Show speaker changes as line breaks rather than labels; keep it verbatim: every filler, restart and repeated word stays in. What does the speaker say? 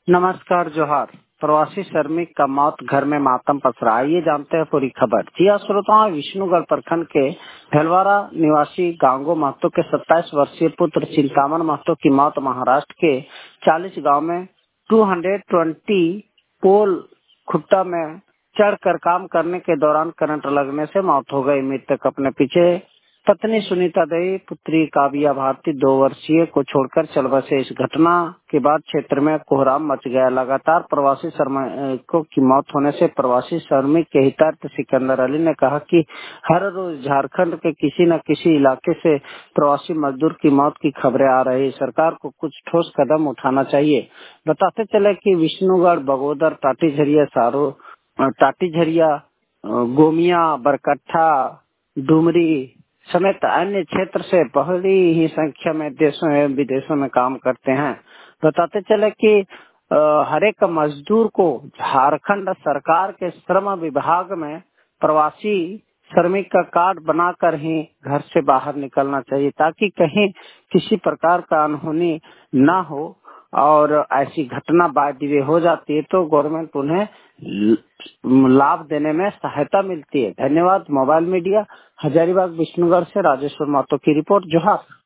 नमस्कार जोहार। प्रवासी श्रमिक का मौत घर में मातम पसरा। आइए जानते हैं पूरी खबर। जी हाँ श्रोताओं, विष्णुगढ़ प्रखंड के भेलवाड़ा निवासी गांगो महतो के सत्ताईस वर्षीय पुत्र चिंतामन महतो की मौत महाराष्ट्र के चालीस गांव में दो सौ बीस पोल खुट्टा में चढ़कर काम करने के दौरान करंट लगने से मौत हो गई। मृतक अपने पीछे पत्नी सुनीता देवी, पुत्री काव्या भारती दो वर्षीय को छोड़कर चल बसे। इस घटना के बाद क्षेत्र में कोहराम मच गया। लगातार प्रवासी श्रमिकों की मौत होने से प्रवासी श्रमिक के हितार्थ सिकंदर अली ने कहा कि हर रोज झारखंड के किसी न किसी इलाके से प्रवासी मजदूर की मौत की खबरें आ रही। सरकार को कुछ ठोस कदम उठाना चाहिए। बताते चले कि विष्णुगढ़, बगोदर, टाटी झरिया, सारो टाटी झरिया, गोमिया, बरकट्ठा, डुमरी समेत अन्य क्षेत्र से बड़ी ही संख्या में देशों एवं विदेशों में काम करते हैं। बताते चले कि हर एक मजदूर को झारखंड सरकार के श्रम विभाग में प्रवासी श्रमिक का कार्ड बनाकर ही घर से बाहर निकलना चाहिए, ताकि कहीं किसी प्रकार का अनहोनी न हो। और ऐसी घटना बाद में हो जाती है तो गवर्नमेंट उन्हें लाभ देने में सहायता मिलती है। धन्यवाद। मोबाइल मीडिया, हजारीबाग विष्णुगढ़ से राजेश्वर महतो की रिपोर्ट। जोहार।